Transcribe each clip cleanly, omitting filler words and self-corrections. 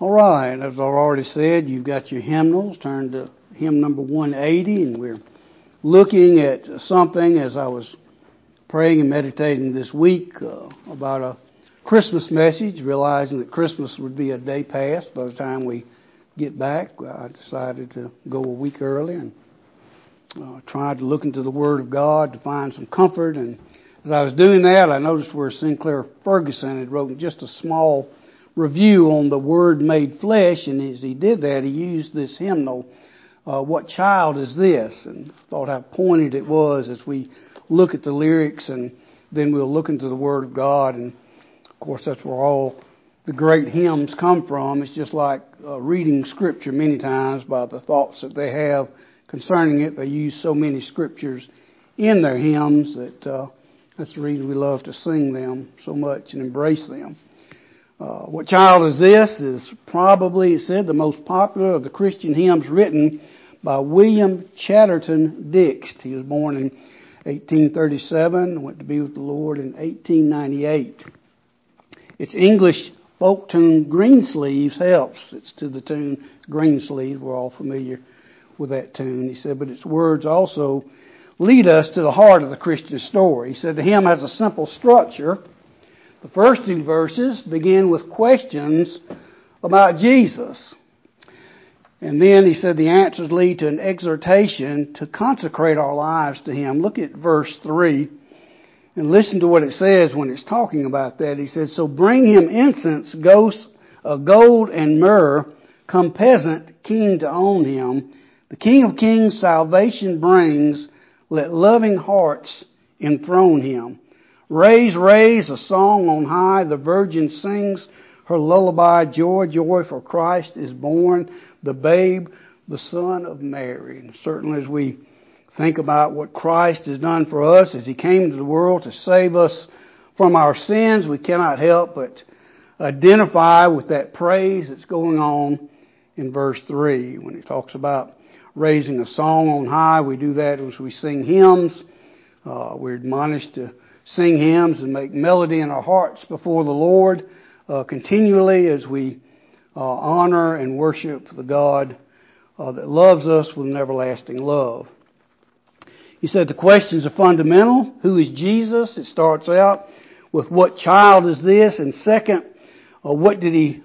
All right, as I've already said, you've got your hymnals. Turn to hymn number 180, and we're looking at something as I was praying and meditating this week about a Christmas message, realizing that Christmas would be a day past by the time we get back. I decided to go a week early and tried to look into the Word of God to find some comfort. And as I was doing that, I noticed where Sinclair Ferguson had written just a small review on the Word made flesh, and as he did that, he used this hymnal, What Child Is This? And thought how pointed it was as we look at the lyrics, and then we'll look into the Word of God. And of course, that's where all the great hymns come from. It's just like reading Scripture many times by the thoughts that they have concerning it. They use so many Scriptures in their hymns that that's the reason we love to sing them so much and embrace them. What Child Is This? Is probably, it said, the most popular of the Christian hymns written by William Chatterton Dix. He was born in 1837, went to be with the Lord in 1898. Its English folk tune, Greensleeves, helps. It's to the tune Greensleeves. We're all familiar with that tune. He said, but its words also lead us to the heart of the Christian story. He said the hymn has a simple structure. The first two verses begin with questions about Jesus. And then he said the answers lead to an exhortation to consecrate our lives to Him. Look at verse 3 and listen to what it says when it's talking about that. He said, so bring Him incense, ghosts of gold and myrrh, come peasant king to own Him. The King of Kings salvation brings, let loving hearts enthrone Him. Raise, raise a song on high, the Virgin sings her lullaby, joy, joy, for Christ is born, the babe, the Son of Mary. And certainly as we think about what Christ has done for us as He came into the world to save us from our sins, we cannot help but identify with that praise that's going on in verse 3 when it talks about raising a song on high. We do that as we sing hymns. We're admonished to sing hymns and make melody in our hearts before the Lord continually as we honor and worship the God that loves us with an everlasting love. He said the questions are fundamental. Who is Jesus? It starts out with what child is this? And second, what did he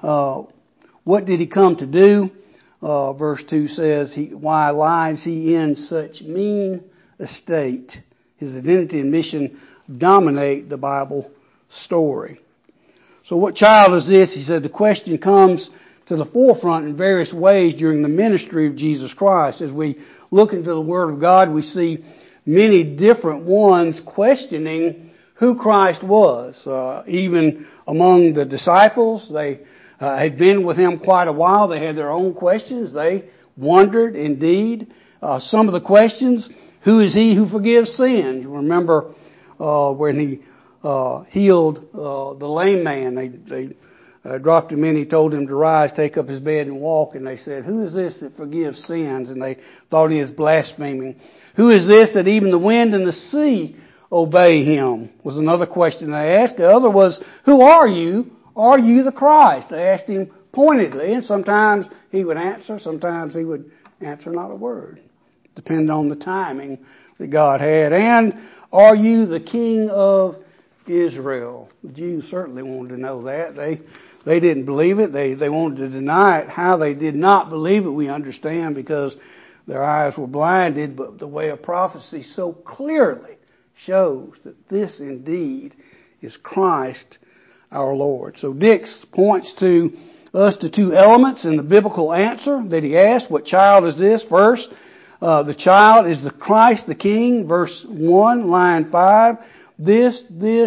come to do? Verse 2 says, why lies He in such mean estate? His identity and mission dominate the Bible story. So what child is this? He said the question comes to the forefront in various ways during the ministry of Jesus Christ. As we look into the Word of God, we see many different ones questioning who Christ was. Even among the disciples, they had been with Him quite a while. They had their own questions. They wondered indeed. Some of the questions, who is He who forgives sins? Remember when He healed the lame man. They dropped him in. He told him to rise, take up his bed and walk. And they said, who is this that forgives sins? And they thought he was blaspheming. Who is this that even the wind and the sea obey Him? Was another question they asked. The other was, who are you? Are you the Christ? They asked Him pointedly. And sometimes He would answer. Sometimes He would answer not a word. Depending on the timing that God had. And are you the King of Israel? The Jews certainly wanted to know that. They didn't believe it. They wanted to deny it. How they did not believe it, we understand, because their eyes were blinded. But the way of prophecy so clearly shows that this indeed is Christ our Lord. So Dix points to us to two elements in the biblical answer that he asked. What child is this? First, the child is the Christ the King. Verse 1, line 5. This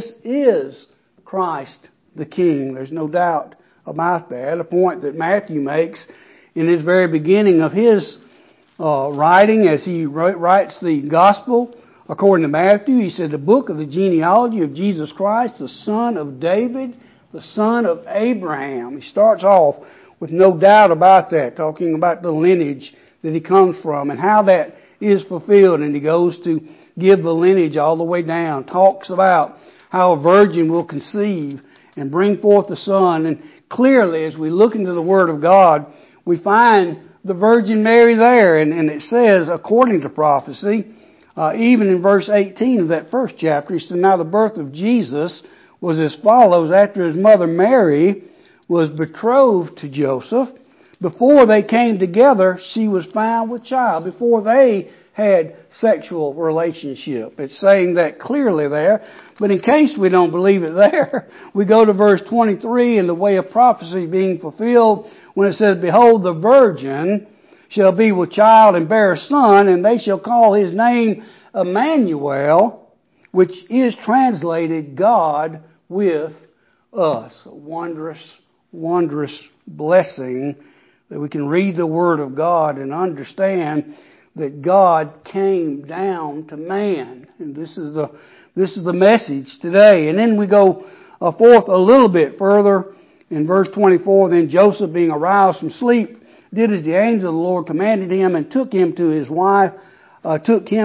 is Christ the King. There's no doubt about that. A point that Matthew makes in his very beginning of his writing as he writes the gospel. According to Matthew, he said the book of the genealogy of Jesus Christ, the son of David, the son of Abraham. He starts off with no doubt about that, talking about the lineage that he comes from and how that is fulfilled. And he goes to give the lineage all the way down, talks about how a virgin will conceive and bring forth a son, and clearly, as we look into the Word of God, we find the Virgin Mary there, and it says, according to prophecy, even in verse 18 of that first chapter, he said, now the birth of Jesus was as follows. After his mother Mary was betrothed to Joseph, before they came together, she was found with child. Before they had sexual relationship. It's saying that clearly there. But in case we don't believe it there, we go to verse 23 in the way of prophecy being fulfilled when it says, behold, the virgin shall be with child and bear a son, and they shall call his name Emmanuel, which is translated God with us. A wondrous, wondrous blessing that we can read the Word of God and understand that God came down to man. And this is the message today. And then we go forth a little bit further in verse 24. Then Joseph, being aroused from sleep, did as the angel of the Lord commanded him, and took him to his wife, took to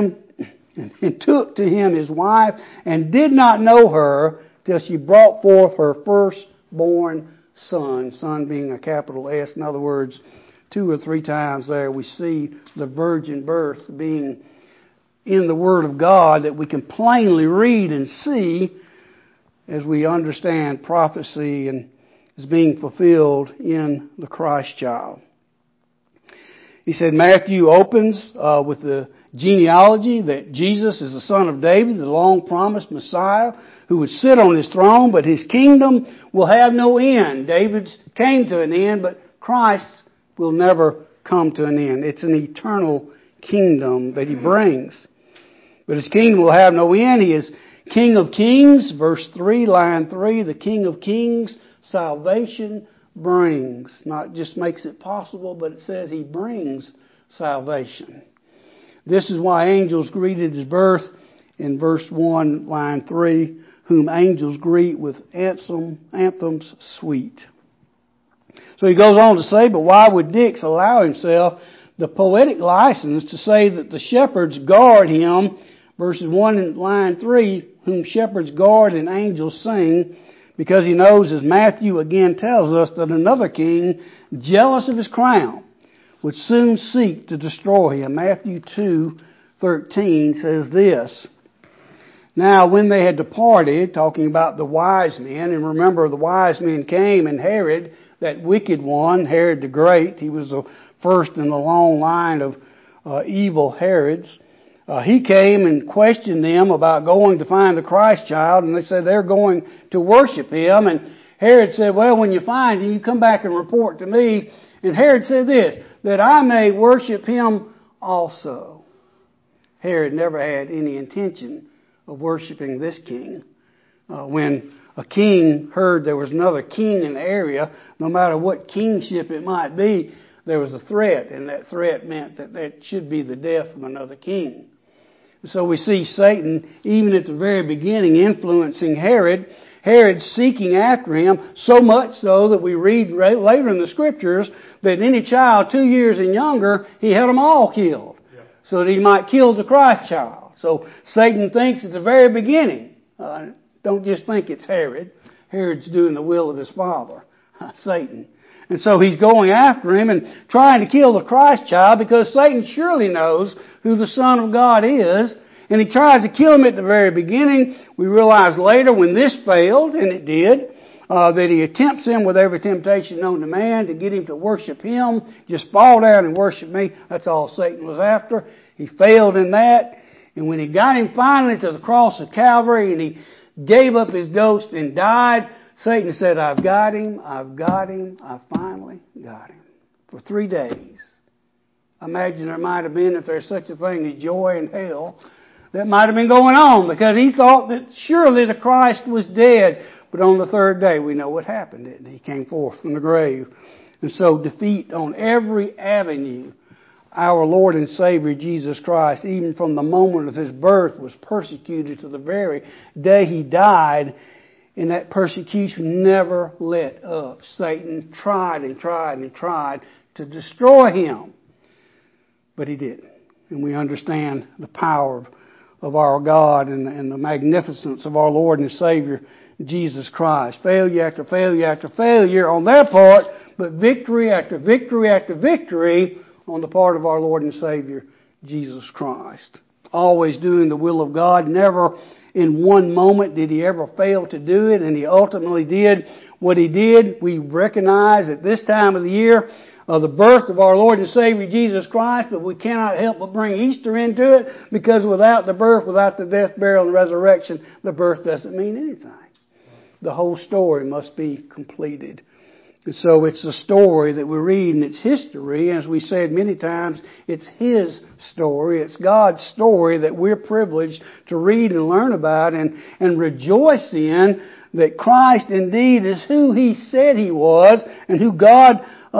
him his wife, and did not know her till she brought forth her firstborn son. Son being a capital S. In other words, 2 or 3 times there we see the virgin birth being in the Word of God that we can plainly read and see as we understand prophecy and is being fulfilled in the Christ child. He said Matthew opens with the genealogy that Jesus is the son of David, the long-promised Messiah who would sit on his throne, but his kingdom will have no end. David's came to an end, but Christ's will never come to an end. It's an eternal kingdom that he brings. But his kingdom will have no end. He is King of Kings, verse 3, line 3, the King of Kings, salvation brings. Not just makes it possible, but it says he brings salvation. This is why angels greeted his birth in verse 1, line 3, whom angels greet with anthems sweet. So he goes on to say, but why would Dix allow himself the poetic license to say that the shepherds guard him, verses 1 and line 3, whom shepherds guard and angels sing, because he knows, as Matthew again tells us, that another king, jealous of his crown, would soon seek to destroy him. Matthew 2:13 says this, now when they had departed, talking about the wise men, and remember the wise men came, and Herod, that wicked one, Herod the Great, he was the first in the long line of evil Herods. He came and questioned them about going to find the Christ child, and they said they're going to worship him. And Herod said, well, when you find him, you come back and report to me. And Herod said this, that I may worship him also. Herod never had any intention of worshiping this king. When a king heard there was another king in the area, no matter what kingship it might be, there was a threat, and that threat meant that that should be the death of another king. So we see Satan, even at the very beginning, influencing Herod. Herod seeking after him, so much so that we read later in the Scriptures that any child 2 years and younger, he had them all killed, so that he might kill the Christ child. So Satan thinks at the very beginning, don't just think it's Herod. Herod's doing the will of his father, Satan. And so he's going after him and trying to kill the Christ child because Satan surely knows who the Son of God is. And he tries to kill him at the very beginning. We realize later when this failed, and it did, that he attempts him with every temptation known to man to get him to worship him. Just fall down and worship me. That's all Satan was after. He failed in that. And when he got him finally to the cross of Calvary and he gave up his ghost and died, Satan said, I've got him, I finally got him. For 3 days. I imagine there might have been, if there's such a thing as joy in hell, that might have been going on because he thought that surely the Christ was dead. But on the 3rd day, we know what happened, didn't he? He came forth from the grave. And so defeat on every avenue. Our Lord and Savior Jesus Christ, even from the moment of his birth, was persecuted to the very day he died. And that persecution never let up. Satan tried and tried and tried to destroy him. But he didn't. And we understand the power of our God and the magnificence of our Lord and Savior, Jesus Christ. Failure after failure after failure on their part, but victory after victory after victory on the part of our Lord and Savior, Jesus Christ. Always doing the will of God. Never in one moment did He ever fail to do it, and He ultimately did what He did. We recognize at this time of the year the birth of our Lord and Savior Jesus Christ, but we cannot help but bring Easter into it, because without the birth, without the death, burial, and resurrection, the birth doesn't mean anything. The whole story must be completed. And so it's a story that we read, and it's history. As we said many times, it's His story. It's God's story that we're privileged to read and learn about and rejoice in, that Christ indeed is who He said He was, and who God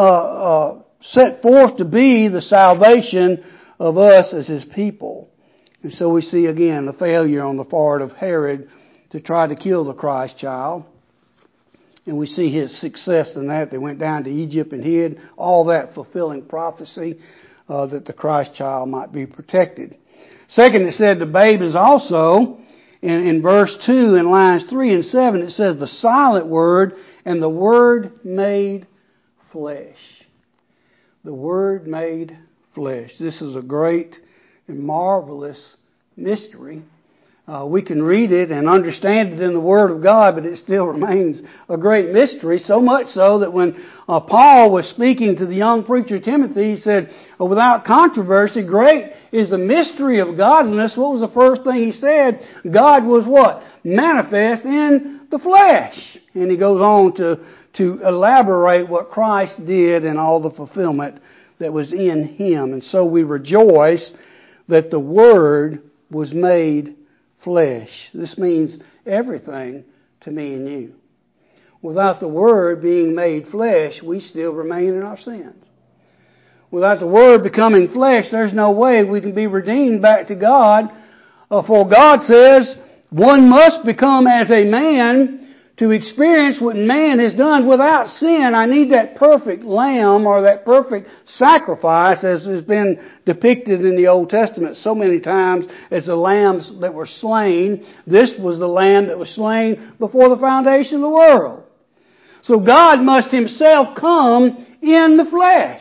set forth to be the salvation of us as His people. And so we see again the failure on the part of Herod to try to kill the Christ child. And we see his success in that. They went down to Egypt and hid, all that fulfilling prophecy that the Christ child might be protected. Second, it said the babe is also, in verse 2, in lines 3 and 7, it says the silent word and the Word made flesh. The Word made flesh. This is a great and marvelous mystery. We can read it and understand it in the Word of God, but it still remains a great mystery. So much so that when Paul was speaking to the young preacher Timothy, he said, without controversy, great is the mystery of godliness. What was the first thing he said? God was what? Manifest in the flesh. And he goes on to elaborate what Christ did and all the fulfillment that was in Him. And so we rejoice that the Word was made flesh. This means everything to me and you. Without the Word being made flesh, we still remain in our sins. Without the Word becoming flesh, there's no way we can be redeemed back to God. For God says, one must become as a man to experience what man has done without sin. I need that perfect lamb or that perfect sacrifice, as has been depicted in the Old Testament so many times as the lambs that were slain. This was the lamb that was slain before the foundation of the world. So God must Himself come in the flesh.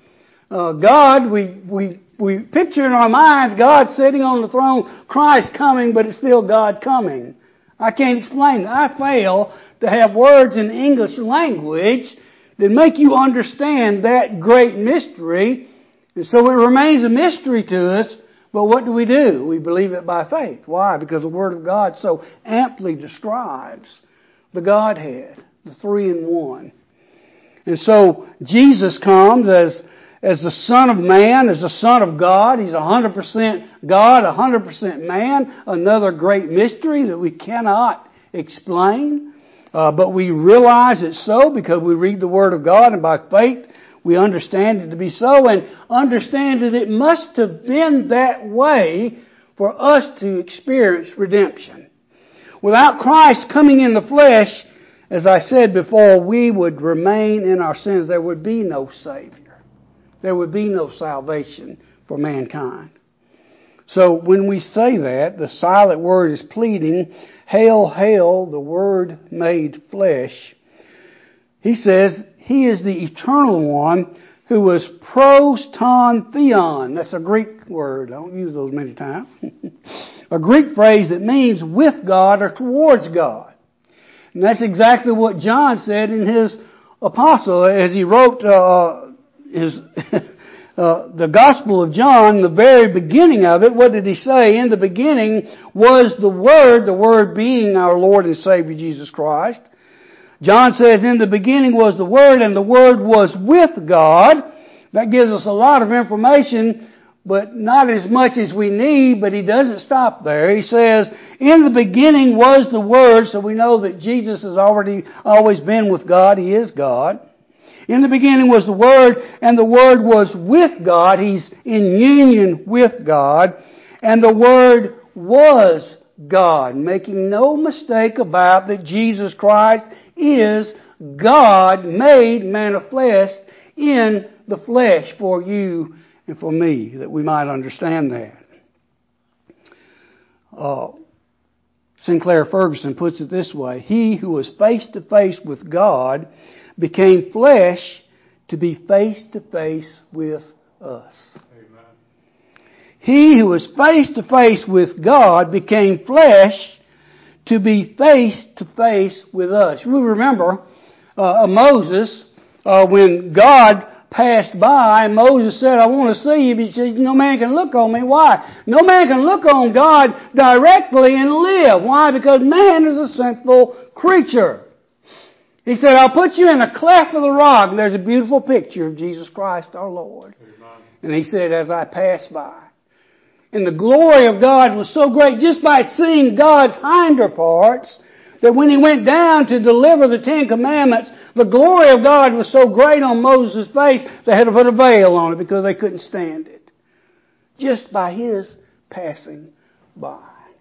God, we picture in our minds God sitting on the throne, Christ coming, but it's still God coming. I can't explain it. I fail to have words in the English language that make you understand that great mystery. And so it remains a mystery to us, but what do? We believe it by faith. Why? Because the Word of God so amply describes the Godhead, the three in one. And so Jesus comes as the Son of Man, as the Son of God. He's 100% God, 100% man. Another great mystery that we cannot explain. But we realize it's so because we read the Word of God, and by faith we understand it to be so, and understand that it must have been that way for us to experience redemption. Without Christ coming in the flesh, as I said before, we would remain in our sins. There would be no Savior. There would be no salvation for mankind. So when we say that, the silent word is pleading, hail, hail, the Word made flesh. He says He is the eternal one who was pros ton theon. That's a Greek word. I don't use those many times. A Greek phrase that means with God or towards God. And that's exactly what John said in his epistle as he wrote the Gospel of John, the very beginning of it. What did he say? In the beginning was the Word being our Lord and Savior Jesus Christ. John says, in the beginning was the Word, and the Word was with God. That gives us a lot of information, but not as much as we need, but he doesn't stop there. He says, in the beginning was the Word, so we know that Jesus has always been with God. He is God. In the beginning was the Word, and the Word was with God. He's in union with God. And the Word was God, making no mistake about that Jesus Christ is God made manifest in the flesh for you and for me, that we might understand that. Sinclair Ferguson puts it this way: He who was face to face with God became flesh to be face to face with us. Amen. He who was face to face with God became flesh to be face to face with us. We remember Moses, when God passed by, Moses said, I want to see you. He said, no man can look on me. Why? No man can look on God directly and live. Why? Because man is a sinful creature. He said, I'll put you in a cleft of the rock. And there's a beautiful picture of Jesus Christ our Lord. Amen. And he said, as I passed by. And the glory of God was so great just by seeing God's hinder parts, that when he went down to deliver the Ten Commandments, the glory of God was so great on Moses' face, they had to put a veil on it because they couldn't stand it. Just by his passing by.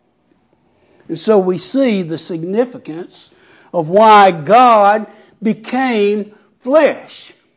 And so we see the significance of why God became flesh.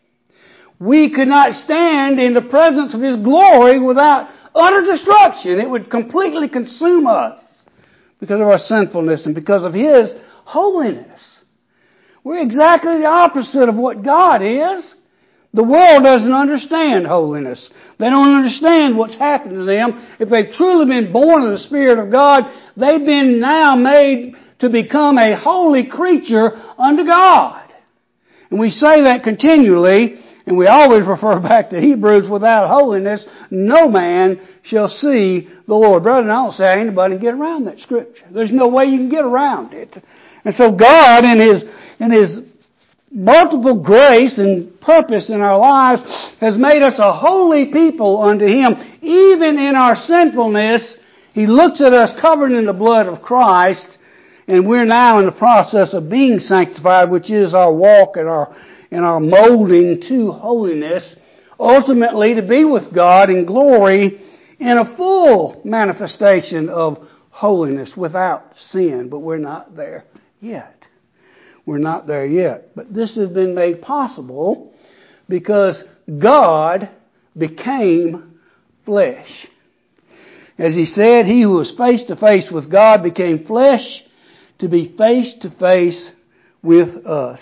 We could not stand in the presence of his glory without utter destruction. It would completely consume us because of our sinfulness and because of his holiness. We're exactly the opposite of what God is. The world doesn't understand holiness. They don't understand what's happened to them. If they've truly been born of the Spirit of God, they've been now made to become a holy creature unto God. And we say that continually, and we always refer back to Hebrews, without holiness, no man shall see the Lord. Brother, I don't say anybody can get around that scripture. There's no way you can get around it. And so God, in His multiple grace and purpose in our lives, has made us a holy people unto Him. Even in our sinfulness, He looks at us covered in the blood of Christ, and we're now in the process of being sanctified, which is our walk and our molding to holiness, ultimately to be with God in glory in a full manifestation of holiness without sin. But we're not there yet. We're not there yet. But this has been made possible because God became flesh. As he said, he who was face to face with God became flesh to be face to face with us.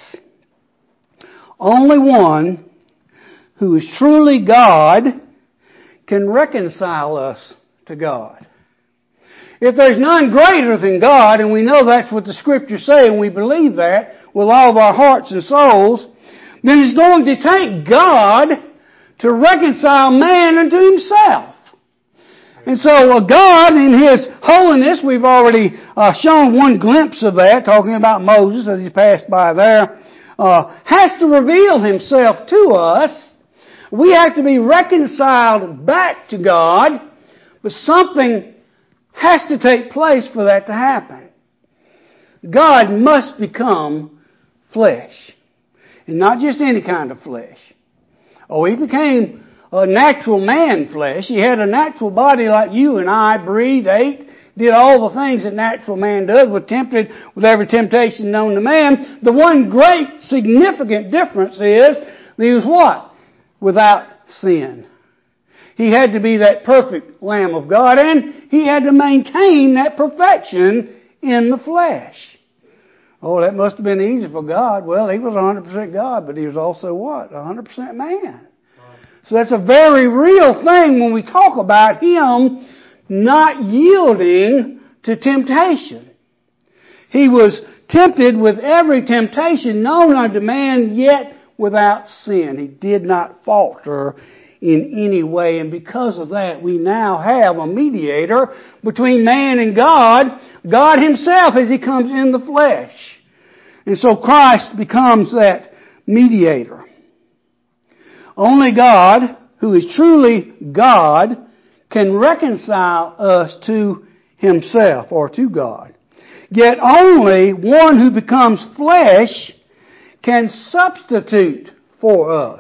Only one who is truly God can reconcile us to God. If there's none greater than God, and we know that's what the Scriptures say, and we believe that with all of our hearts and souls, then it's going to take God to reconcile man unto himself. And so God in His holiness, we've already shown one glimpse of that, talking about Moses as he passed by there, has to reveal Himself to us. We have to be reconciled back to God, but something has to take place for that to happen. God must become flesh. And not just any kind of flesh. Oh, He became a natural man flesh. He had a natural body like you and I, breathed, ate, did all the things that natural man does, was tempted with every temptation known to man. The one great significant difference is He was what? Without sin. He had to be that perfect Lamb of God, and He had to maintain that perfection in the flesh. Oh, that must have been easy for God. Well, He was 100% God, but He was also what? 100% man. So that's a very real thing when we talk about Him not yielding to temptation. He was tempted with every temptation known unto man, yet without sin. He did not falter in any way. And because of that, we now have a mediator between man and God, God Himself as He comes in the flesh. And so Christ becomes that mediator. Only God, who is truly God, can reconcile us to Himself or to God. Yet only one who becomes flesh can substitute for us.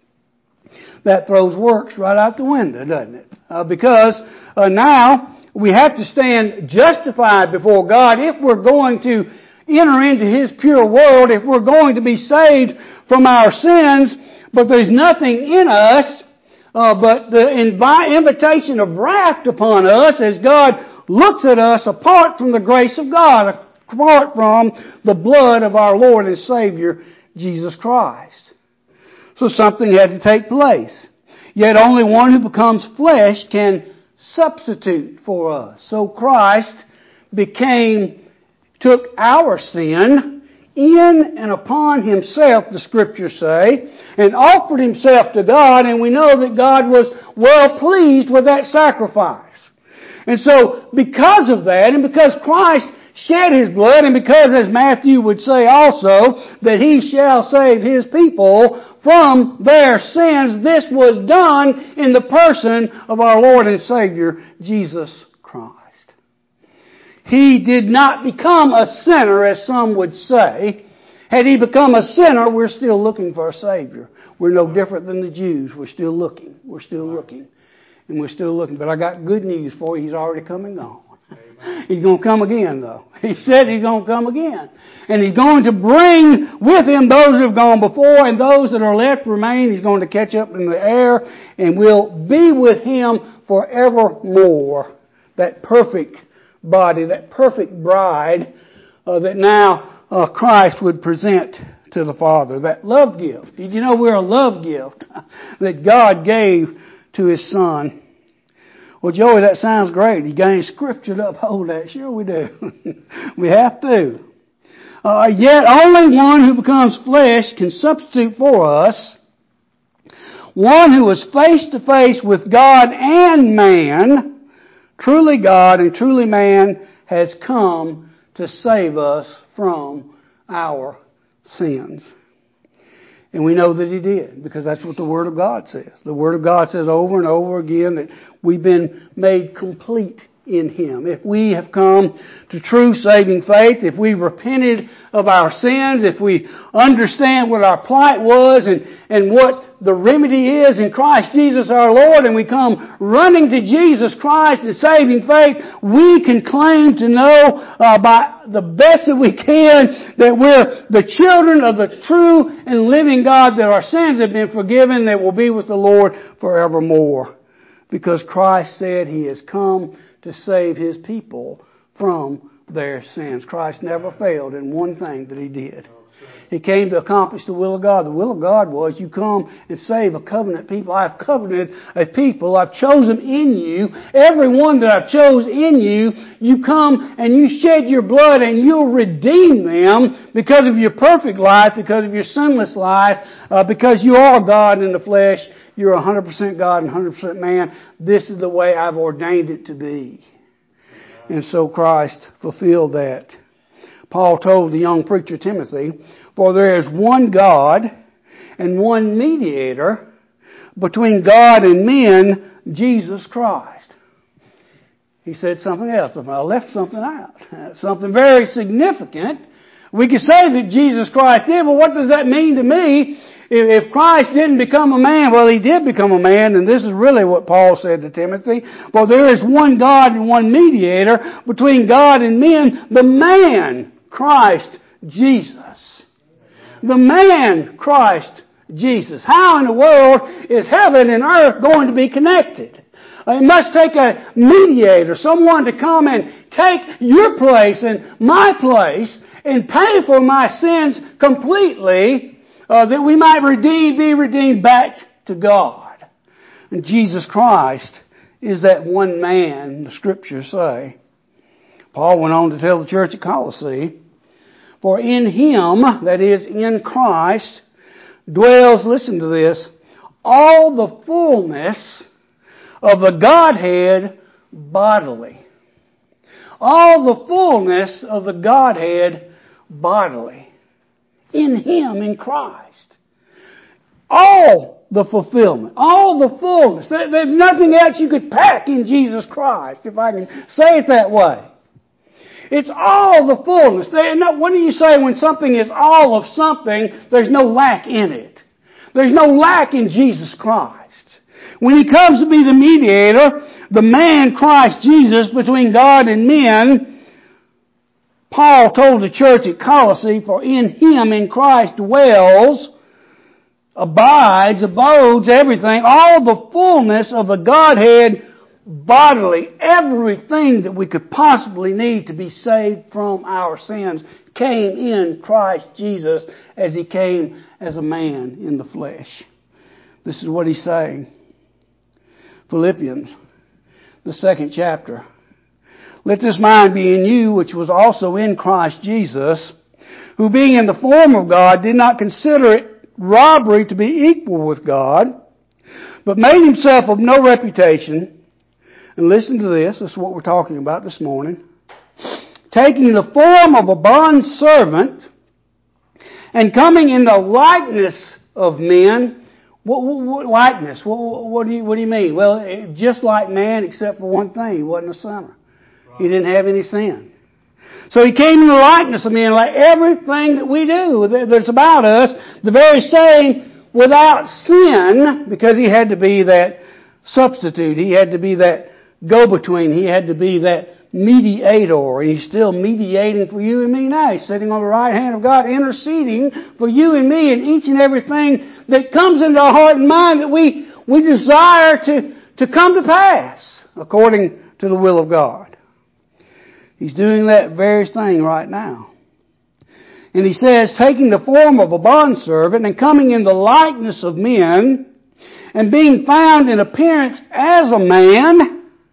That throws works right out the window, doesn't it? Because now we have to stand justified before God if we're going to enter into His pure world, if we're going to be saved from our sins. But there's nothing in us but the invitation of wrath upon us as God looks at us apart from the grace of God, apart from the blood of our Lord and Savior, Jesus Christ. So something had to take place. Yet only one who becomes flesh can substitute for us. So Christ took our sin in and upon Himself, the Scriptures say, and offered Himself to God, and we know that God was well pleased with that sacrifice. And so, because of that, and because Christ shed His blood, and because, as Matthew would say also, that He shall save His people from their sins, this was done in the person of our Lord and Savior, Jesus Christ. He did not become a sinner, as some would say. Had He become a sinner, we're still looking for a Savior. We're no different than the Jews. We're still looking. We're still looking. And we're still looking. But I got good news for you. He's already come and gone. He's going to come again, though. He said He's going to come again. And He's going to bring with Him those who have gone before, and those that are left remain. He's going to catch up in the air, and we'll be with Him forevermore. That perfect body, that perfect bride that now Christ would present to the Father. That love gift. Did you know we're a love gift that God gave to His Son? Well, Joey, that sounds great. You got any scripture to uphold that? Sure we do. We have to. Yet only one who becomes flesh can substitute for us. One who is face to face with God and man, truly God and truly man, has come to save us from our sins. And we know that He did, because that's what the Word of God says. The Word of God says over and over again that we've been made complete in Him. If we have come to true saving faith, if we've repented of our sins, if we understand what our plight was and what the remedy is in Christ Jesus our Lord, and we come running to Jesus Christ in saving faith, we can claim to know by the best that we can that we're the children of the true and living God, that our sins have been forgiven, that we'll be with the Lord forevermore. Because Christ said He has come to save His people from their sins. Christ never failed in one thing that He did. He came to accomplish the will of God. The will of God was you come and save a covenant people. I've covenanted a people. I've chosen in you. Every one that I've chosen in you, you come and you shed your blood and you'll redeem them because of your perfect life, because of your sinless life, because you are God in the flesh. You're 100% God and 100% man. This is the way I've ordained it to be. And so Christ fulfilled that. Paul told the young preacher Timothy, for there is one God and one mediator between God and men, Jesus Christ. He said something else, but I left something out. Something very significant. We could say that Jesus Christ did, but what does that mean to me? If Christ didn't become a man, well, He did become a man, and this is really what Paul said to Timothy. For there is one God and one mediator between God and men, the man, Christ Jesus. The man, Christ Jesus. How in the world is heaven and earth going to be connected? It must take a mediator, someone to come and take your place and my place and pay for my sins completely, that we might be redeemed back to God. And Jesus Christ is that one man, the Scriptures say. Paul went on to tell the church at Colossae, for in Him, that is, in Christ, dwells, listen to this, all the fullness of the Godhead bodily. All the fullness of the Godhead bodily. In Him, in Christ. All the fulfillment. All the fullness. There's nothing else you could pack in Jesus Christ, if I can say it that way. It's all the fullness. What do you say when something is all of something, there's no lack in it? There's no lack in Jesus Christ. When He comes to be the mediator, the man Christ Jesus between God and men, Paul told the church at Colossae, for in Him, in Christ, dwells, abides, abodes, everything, all the fullness of the Godhead bodily, everything that we could possibly need to be saved from our sins came in Christ Jesus as He came as a man in the flesh. This is what He's saying. Philippians, the 2nd chapter. Let this mind be in you, which was also in Christ Jesus, who being in the form of God did not consider it robbery to be equal with God, but made Himself of no reputation. And listen to this. This is what we're talking about this morning. Taking the form of a bondservant and coming in the likeness of men. What likeness? What do you mean? Well, just like man, except for one thing. He wasn't a sinner. He didn't have any sin. So He came in the likeness of men, like everything that we do that's about us, the very same, without sin, because He had to be that substitute. He had to be that go-between. He had to be that mediator. He's still mediating for you and me now. He's sitting on the right hand of God, interceding for you and me in each and everything that comes into our heart and mind that we desire to come to pass according to the will of God. He's doing that very thing right now. And He says, taking the form of a bondservant and coming in the likeness of men, and being found in appearance as a man,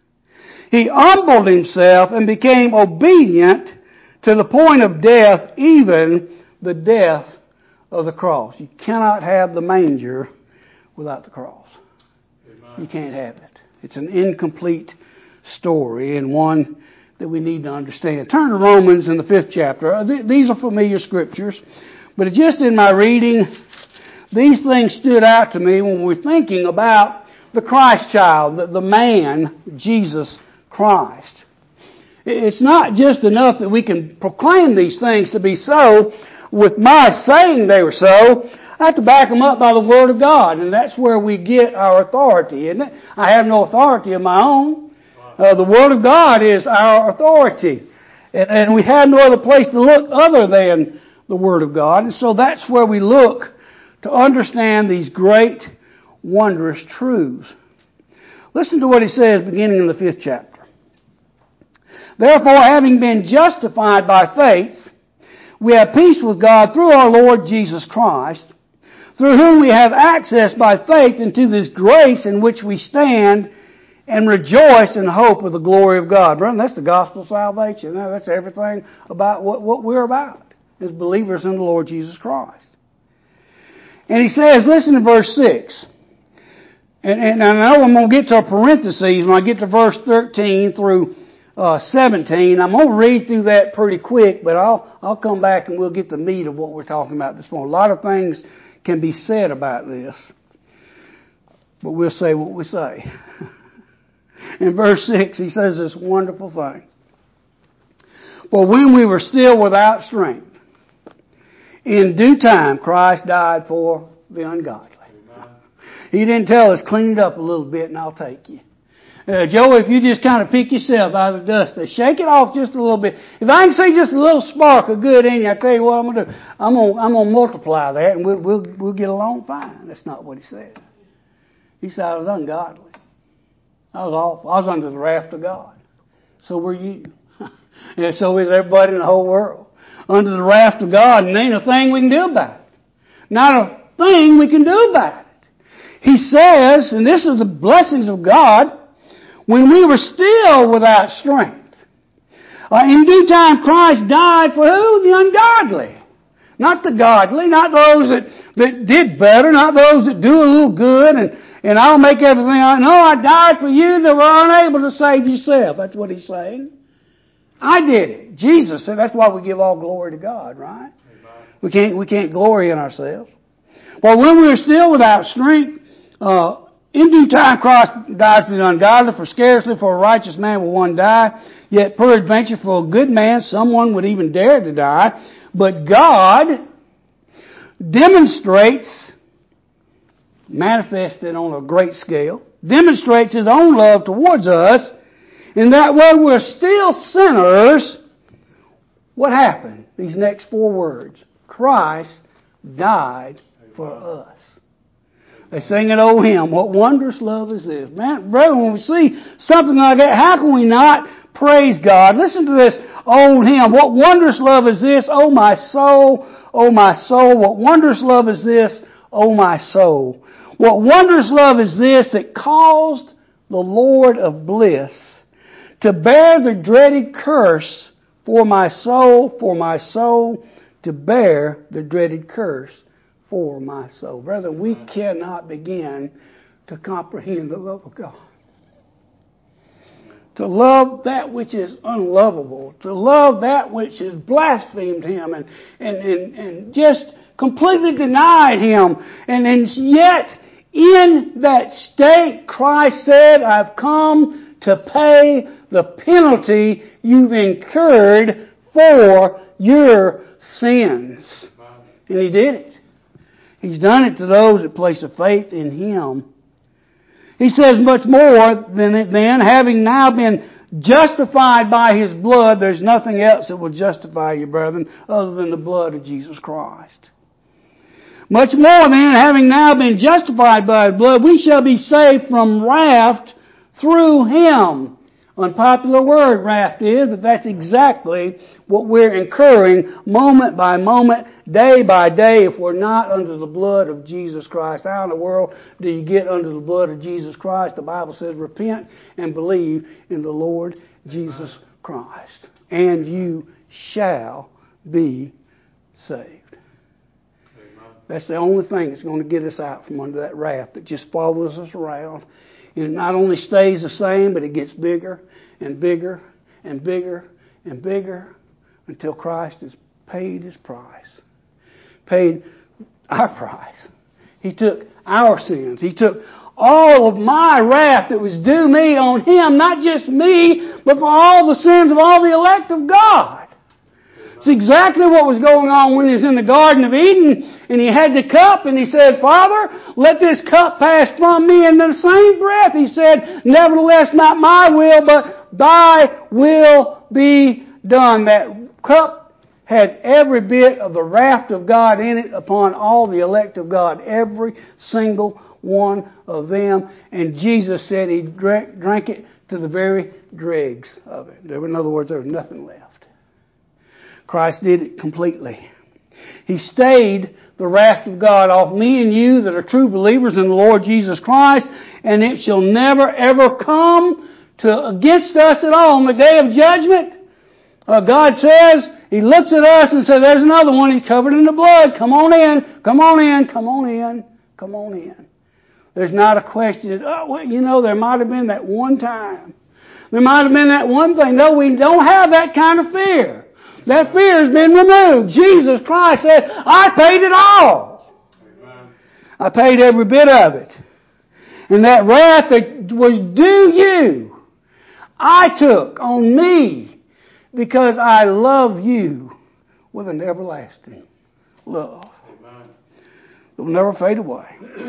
He humbled Himself and became obedient to the point of death, even the death of the cross. You cannot have the manger without the cross. Amen. You can't have it. It's an incomplete story and one that we need to understand. Turn to Romans in the 5th chapter. These are familiar scriptures, but just in my reading, these things stood out to me when we're thinking about the Christ child, the man, Jesus Christ. It's not just enough that we can proclaim these things to be so with my saying they were so. I have to back them up by the Word of God, and that's where we get our authority, isn't it? I have no authority of my own. The Word of God is our authority, and we have no other place to look other than the Word of God, and so that's where we look to understand these great, wondrous truths. Listen to what he says beginning in the 5th chapter. Therefore, having been justified by faith, we have peace with God through our Lord Jesus Christ, through whom we have access by faith into this grace in which we stand and rejoice in hope of the glory of God. Brother, that's the gospel of salvation. That's everything about what we're about as believers in the Lord Jesus Christ. And he says, listen to verse 6. And I know I'm going to get to a parenthesis when I get to verse 13 through 17. I'm going to read through that pretty quick, but I'll come back and we'll get the meat of what we're talking about this morning. A lot of things can be said about this, but we'll say what we say. In verse 6, he says this wonderful thing. For when we were still without strength, in due time Christ died for the ungodly. He didn't tell us, clean it up a little bit and I'll take you. Joe, if you just kind of pick yourself out of the dust, shake it off just a little bit. If I can see just a little spark of good in you, I tell you what I'm going to do. I'm going to multiply that and we'll get along fine. That's not what he said. He said I was ungodly. I was awful. I was under the wrath of God. So were you. And so is everybody in the whole world. Under the wrath of God, and there ain't a thing we can do about it. Not a thing we can do about it. He says, and this is the blessings of God, when we were still without strength. In due time Christ died for who? The ungodly. Not the godly, not those that did better, not those that do a little good and I'll make everything right. No, I died for you that were unable to save yourself. That's what he's saying. I did it. Jesus said that's why we give all glory to God, right? We can't glory in ourselves. Well, when we were still without strength, in due time Christ died for the ungodly, for scarcely for a righteous man will one die, yet peradventure for a good man someone would even dare to die. But God demonstrates, manifested on a great scale, demonstrates His own love towards us, in that while we're still sinners, what happened? These next 4 words. Christ died for us. They sing an old hymn, what wondrous love is this. Man, brother, when we see something like that, how can we not praise God? Listen to this old hymn. What wondrous love is this, oh my soul, what wondrous love is this, oh my soul. What wondrous love is this that caused the Lord of bliss to bear the dreaded curse for my soul, to bear the dreaded curse for my soul. Brother, we cannot begin to comprehend the love of God. To love that which is unlovable, to love that which has blasphemed Him and just completely denied Him. And yet, in that state, Christ said, I've come to pay the penalty you've incurred for your sins. And He did it. He's done it to those that place a faith in Him. He says much more than having now been justified by His blood, there's nothing else that will justify you, brethren, other than the blood of Jesus Christ. Much more than having now been justified by His blood, we shall be saved from wrath through Him. Unpopular word, wrath is, but that's exactly what we're incurring moment by moment, day by day, if we're not under the blood of Jesus Christ. How in the world do you get under the blood of Jesus Christ? The Bible says, repent and believe in the Lord Jesus Christ, and you shall be saved. That's the only thing that's going to get us out from under that wrath that just follows us around. And it not only stays the same, but it gets bigger and bigger and bigger and bigger until Christ has paid His price. Paid our price. He took our sins. He took all of my wrath that was due me on Him, not just me, but for all the sins of all the elect of God. It's exactly what was going on when He was in the Garden of Eden and He had the cup and He said, Father, let this cup pass from me. And in the same breath He said, nevertheless, not my will, but Thy will be done. That cup had every bit of the wrath of God in it upon all the elect of God. Every single one of them. And Jesus said He drank it to the very dregs of it. In other words, there was nothing left. Christ did it completely. He stayed the wrath of God off me and you that are true believers in the Lord Jesus Christ, and it shall never ever come against us at all on the day of judgment. God says, He looks at us and says, there's another one, he's covered in the blood. Come on in, come on in, come on in, come on in. There's not a question, there might have been that one time. There might have been that one thing. No, we don't have that kind of fear. That fear has been removed. Jesus Christ said, I paid it all. Amen. I paid every bit of it. And that wrath that was due you, I took on me because I love you with an everlasting love. Amen. It will never fade away.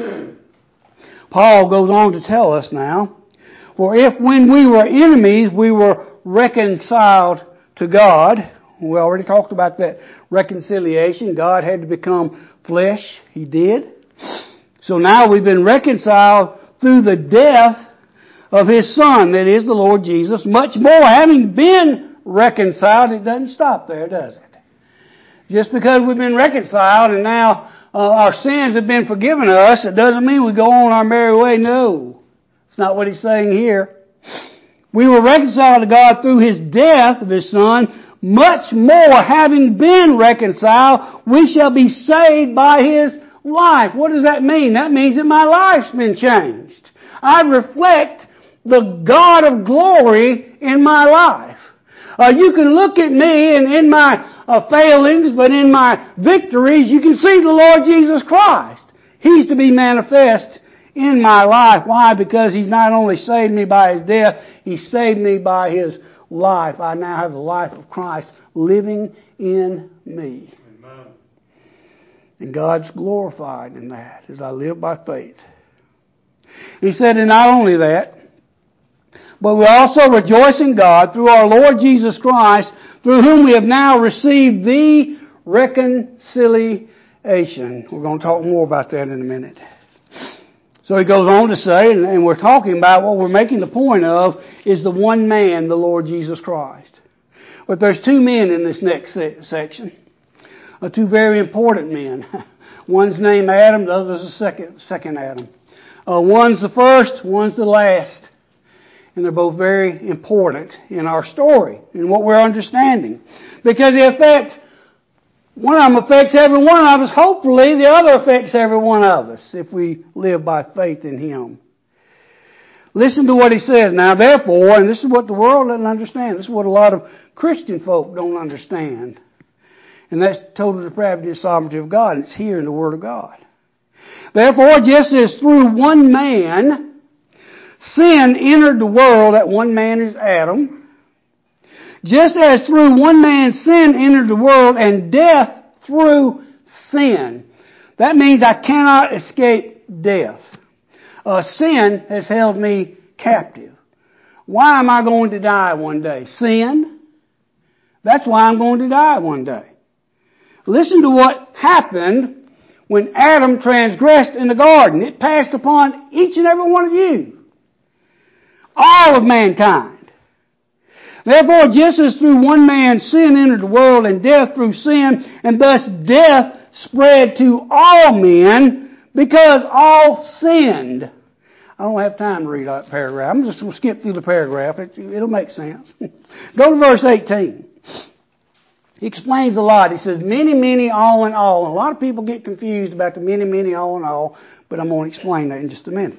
Paul goes on to tell us now, for if when we were enemies we were reconciled to God. We already talked about that reconciliation. God had to become flesh. He did. So now we've been reconciled through the death of His Son, that is the Lord Jesus. Much more, having been reconciled, it doesn't stop there, does it? Just because we've been reconciled and now our sins have been forgiven us, it doesn't mean we go on our merry way. No. It's not what He's saying here. We were reconciled to God through His death of His Son. Much more, having been reconciled, we shall be saved by His life. What does that mean? That means that my life's been changed. I reflect the God of glory in my life. You can look at me and in my failings, but in my victories, you can see the Lord Jesus Christ. He's to be manifest in my life. Why? Because He's not only saved me by His death, He saved me by His life. I now have the life of Christ living in me. Amen. And God's glorified in that as I live by faith. He said, and not only that, but we also rejoice in God through our Lord Jesus Christ, through whom we have now received the reconciliation. We're going to talk more about that in a minute. So he goes on to say, and we're talking about what we're making the point of, is the one man, the Lord Jesus Christ. But there's two men in this next section. Two very important men. One's named Adam, the other's the second Adam. One's the first, one's the last. And they're both very important in our story, in what we're understanding. Because one of them affects every one of us. Hopefully, the other affects every one of us if we live by faith in Him. Listen to what he says. Now, therefore, and this is what the world doesn't understand. This is what a lot of Christian folk don't understand. And that's total depravity and sovereignty of God. And it's here in the Word of God. Therefore, just as through one man sin entered the world, that one man is Adam. Just as through one man sin entered the world and death through sin. That means I cannot escape death. Sin has held me captive. Why am I going to die one day? Sin. That's why I'm going to die one day. Listen to what happened when Adam transgressed in the garden. It passed upon each and every one of you. All of mankind. Therefore, just as through one man sin entered the world and death through sin, and thus death spread to all men because all sinned. I don't have time to read that paragraph. I'm just going to skip through the paragraph. It'll make sense. Go to verse 18. He explains a lot. He says, many, many, all in all. And a lot of people get confused about the many, many, all in all, but I'm going to explain that in just a minute.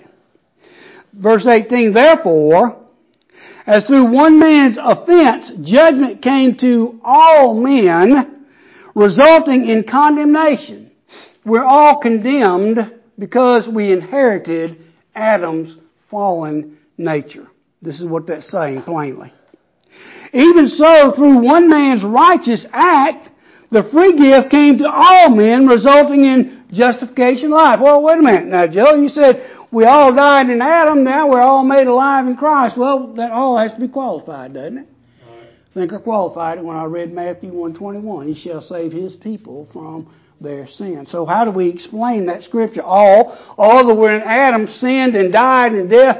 Verse 18, therefore, as through one man's offense, judgment came to all men, resulting in condemnation. We're all condemned because we inherited Adam's fallen nature. This is what that's saying plainly. Even so, through one man's righteous act, the free gift came to all men, resulting in justification of life. Well, wait a minute now, Joe. You said we all died in Adam, now we're all made alive in Christ. Well, that all has to be qualified, doesn't it? Right. I think I qualified it when I read Matthew 1:21. He shall save His people from their sin. So how do we explain that scripture? All that were in Adam sinned and died, and death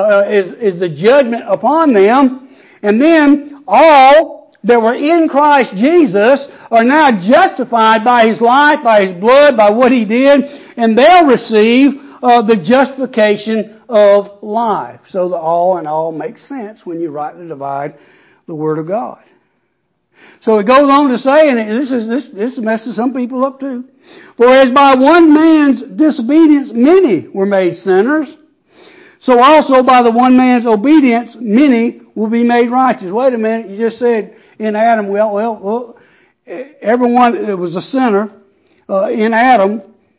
is the judgment upon them. And then all that were in Christ Jesus are now justified by His life, by His blood, by what He did, and they'll receive the justification of life. So the all in all makes sense when you rightly divide the Word of God. So it goes on to say, and this messes some people up too. For as by one man's disobedience many were made sinners, so also by the one man's obedience many will be made righteous. Wait a minute, you just said in Adam, well, everyone that was a sinner in Adam,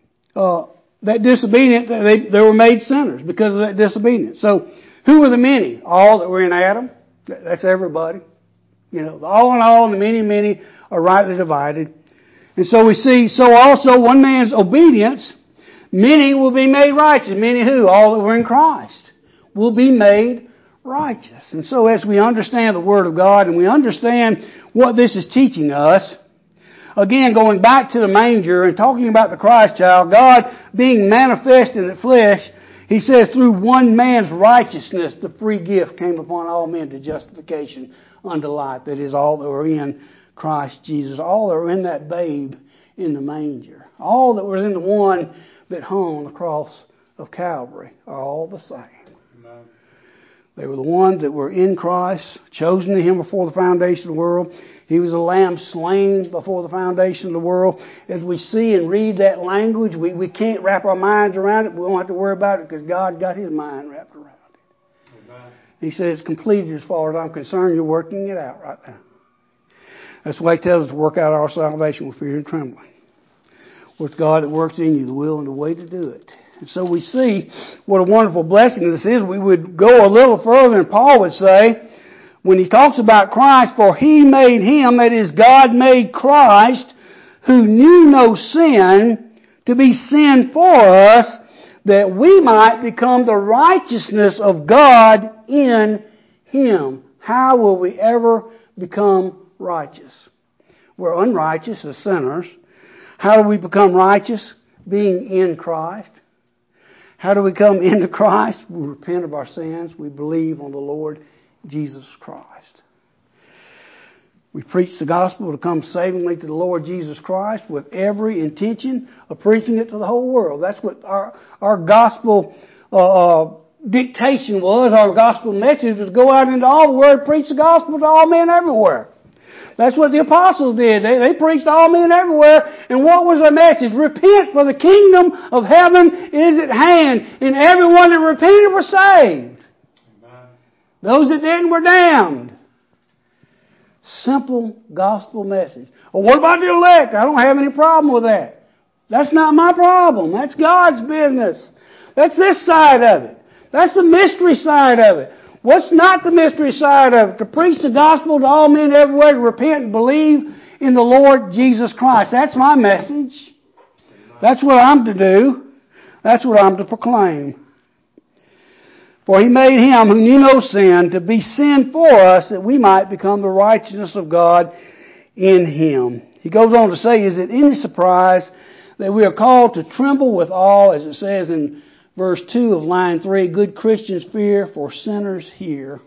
that disobedient, they were made sinners because of that disobedience. So who were the many? All that were in Adam. That's everybody. You know, all in all, and the many, many are rightly divided. And so we see, so also one man's obedience, many will be made righteous. Many who? All that were in Christ will be made righteous. And so as we understand the Word of God and we understand what this is teaching us, again, going back to the manger and talking about the Christ child, God being manifest in the flesh, He says through one man's righteousness the free gift came upon all men to justification unto life. That is, all that were in Christ Jesus. All that were in that babe in the manger. All that were in the one that hung on the cross of Calvary are all the same. Amen. They were the ones that were in Christ, chosen to Him before the foundation of the world. He was a lamb slain before the foundation of the world. As we see and read that language, we can't wrap our minds around it. We don't have to worry about it because God got His mind wrapped around it. Amen. He said it's completed as far as I'm concerned. You're working it out right now. That's why He tells us to work out our salvation with fear and trembling. With God that works in you, the will and the way to do it. And so we see what a wonderful blessing this is. We would go a little further and Paul would say, when he talks about Christ, for He made Him, that is, God made Christ, who knew no sin, to be sin for us, that we might become the righteousness of God in Him. How will we ever become righteous? We're unrighteous as sinners. How do we become righteous? Being in Christ. How do we come into Christ? We repent of our sins. We believe on the Lord Jesus Christ. We preach the gospel to come savingly to the Lord Jesus Christ with every intention of preaching it to the whole world. That's what our gospel dictation was. Our gospel message was to go out into all the world, preach the gospel to all men everywhere. That's what the apostles did. They preached to all men everywhere. And what was their message? Repent, for the kingdom of heaven is at hand. And everyone that repented was saved. Amen. Those that didn't were damned. Simple gospel message. Well, what about the elect? I don't have any problem with that. That's not my problem. That's God's business. That's this side of it. That's the mystery side of it. What's not the mystery side of it? To preach the gospel to all men everywhere, to repent and believe in the Lord Jesus Christ. That's my message. That's what I'm to do. That's what I'm to proclaim. For He made Him who knew no sin to be sin for us, that we might become the righteousness of God in Him. He goes on to say, is it any surprise that we are called to tremble with awe, as it says in verse 2 of line 3, good Christians fear, for sinners hear.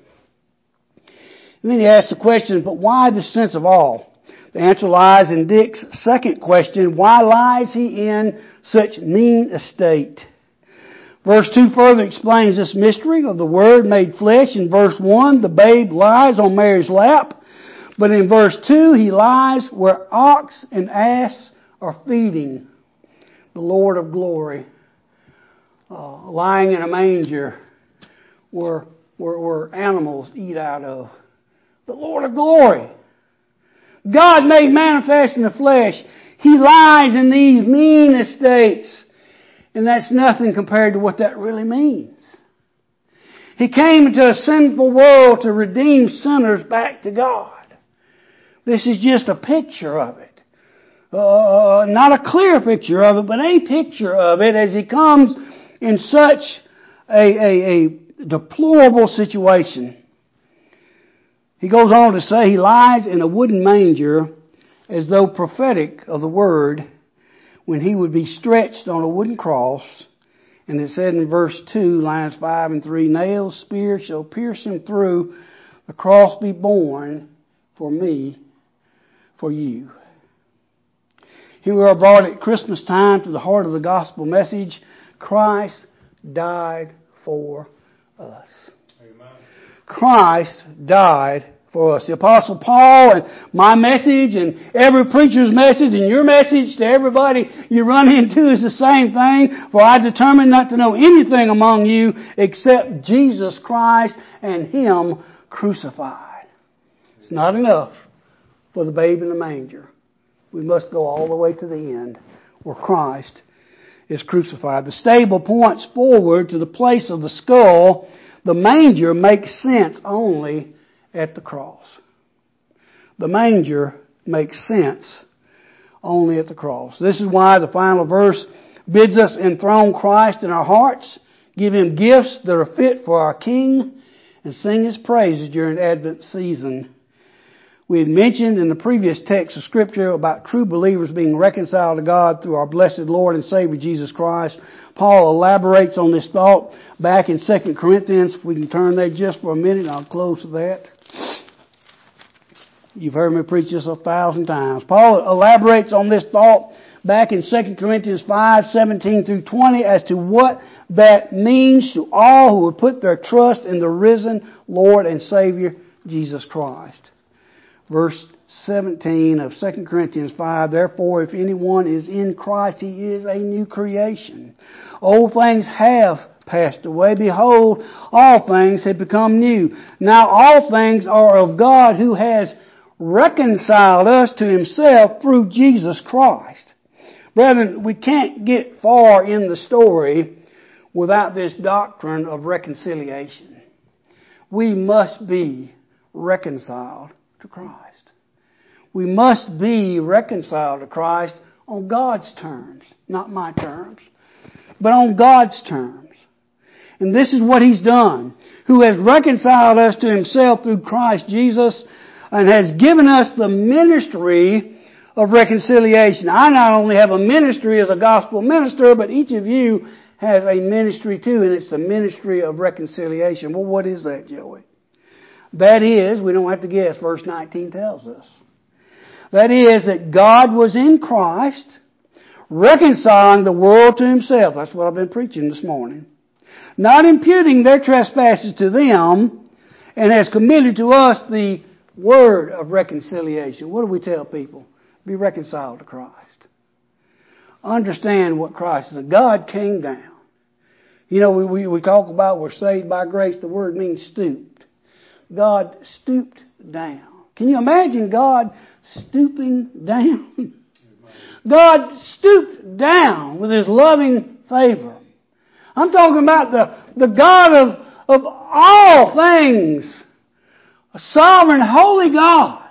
And then he asks the question, but why this sense of awe? The answer lies in Dick's second question, why lies he in such mean estate? Verse 2 further explains this mystery of the Word made flesh. In verse 1, the babe lies on Mary's lap. But in verse 2, He lies where ox and ass are feeding the Lord of glory. Lying in a manger where animals eat out of. The Lord of glory. God made manifest in the flesh. He lies in these mean estates. And that's nothing compared to what that really means. He came into a sinful world to redeem sinners back to God. This is just a picture of it. Not a clear picture of it, but a picture of it as He comes in such a deplorable situation. He goes on to say He lies in a wooden manger as though prophetic of the Word when He would be stretched on a wooden cross. And it said in verse 2, lines 5 and 3, nails, spears shall pierce Him through, the cross be borne for me, for you. Here we are brought at Christmas time to the heart of the gospel message. Christ died for us. Amen. Christ died for us. The Apostle Paul and my message and every preacher's message and your message to everybody you run into is the same thing. For I determined not to know anything among you except Jesus Christ and Him crucified. It's not enough for the babe in the manger. We must go all the way to the end where Christ is crucified. The stable points forward to the place of the skull. The manger makes sense only at the cross. The manger makes sense only at the cross. This is why the final verse bids us enthrone Christ in our hearts, give Him gifts that are fit for our King, and sing His praises during Advent season. We had mentioned in the previous text of Scripture about true believers being reconciled to God through our blessed Lord and Savior Jesus Christ. Paul elaborates on this thought back in 2 Corinthians. If we can turn there just for a minute, I'll close with that. You've heard me preach this 1,000 times. Paul elaborates on this thought back in 2 Corinthians 5:17 through 20 as to what that means to all who would put their trust in the risen Lord and Savior Jesus Christ. Verse 17 of 2 Corinthians 5, therefore, if anyone is in Christ, he is a new creation. Old things have passed away. Behold, all things have become new. Now all things are of God, who has reconciled us to Himself through Jesus Christ. Brethren, we can't get far in the story without this doctrine of reconciliation. We must be reconciled to Christ. We must be reconciled to Christ on God's terms, not my terms, but on God's terms. And this is what He's done, who has reconciled us to Himself through Christ Jesus and has given us the ministry of reconciliation. I not only have a ministry as a gospel minister, but each of you has a ministry too, and it's the ministry of reconciliation. Well, what is that, Joey? That is, we don't have to guess, verse 19 tells us. That is that God was in Christ, reconciling the world to Himself. That's what I've been preaching this morning. Not imputing their trespasses to them, and has committed to us the word of reconciliation. What do we tell people? Be reconciled to Christ. Understand what Christ is. God came down. You know, we talk about we're saved by grace. The word means stooped. God stooped down. Can you imagine God stooping down? God stooped down with His loving favor. I'm talking about the God of all things, a sovereign, holy God,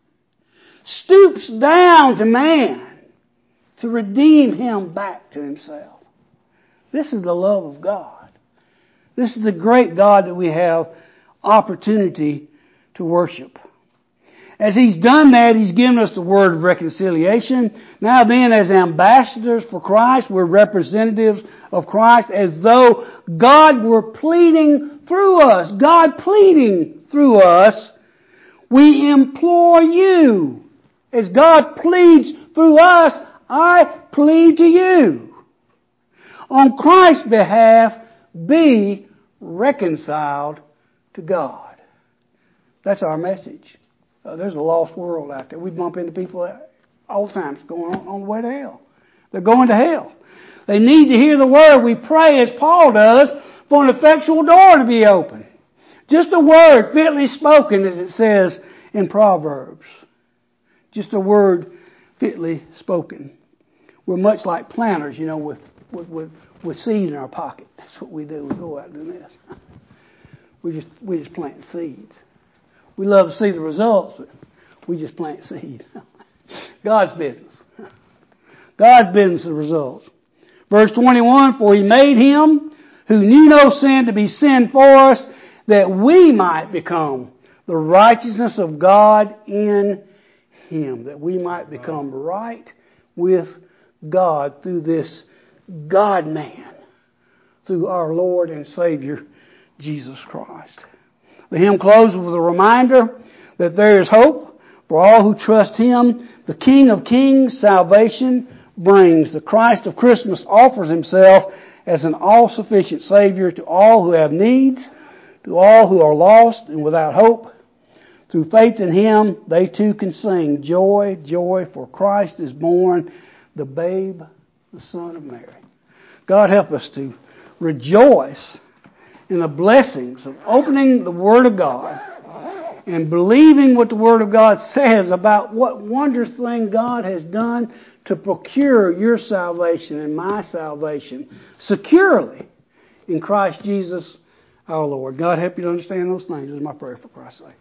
stoops down to man to redeem him back to Himself. This is the love of God. This is the great God that we have opportunity to worship. As He's done that, He's given us the word of reconciliation. Now then, as ambassadors for Christ, we're representatives of Christ, as though God were pleading through us. God pleading through us. We implore you. As God pleads through us, I plead to you. On Christ's behalf, be reconciled to God. That's our message. There's a lost world out there. We bump into people all the time going on the way to hell. They're going to hell. They need to hear the word. We pray, as Paul does, for an effectual door to be open. Just a word fitly spoken, as it says in Proverbs. Just a word fitly spoken. We're much like planters, you know, with seed in our pocket. That's what we do. We go out and do this. We just plant seeds. We love to see the results, but we just plant seed. God's business. God's business, the results. Verse 21, for He made Him who knew no sin to be sin for us, that we might become the righteousness of God in Him. That we might become right with God through this God-man, through our Lord and Savior, Jesus Christ. The hymn closes with a reminder that there is hope for all who trust Him. The King of Kings salvation brings. The Christ of Christmas offers Himself as an all-sufficient Savior to all who have needs, to all who are lost and without hope. Through faith in Him, they too can sing, joy, joy, for Christ is born, the babe, the Son of Mary. God help us to rejoice in the blessings of opening the Word of God and believing what the Word of God says about what wondrous thing God has done to procure your salvation and my salvation securely in Christ Jesus our Lord. God help you to understand those things. This is my prayer for Christ's sake.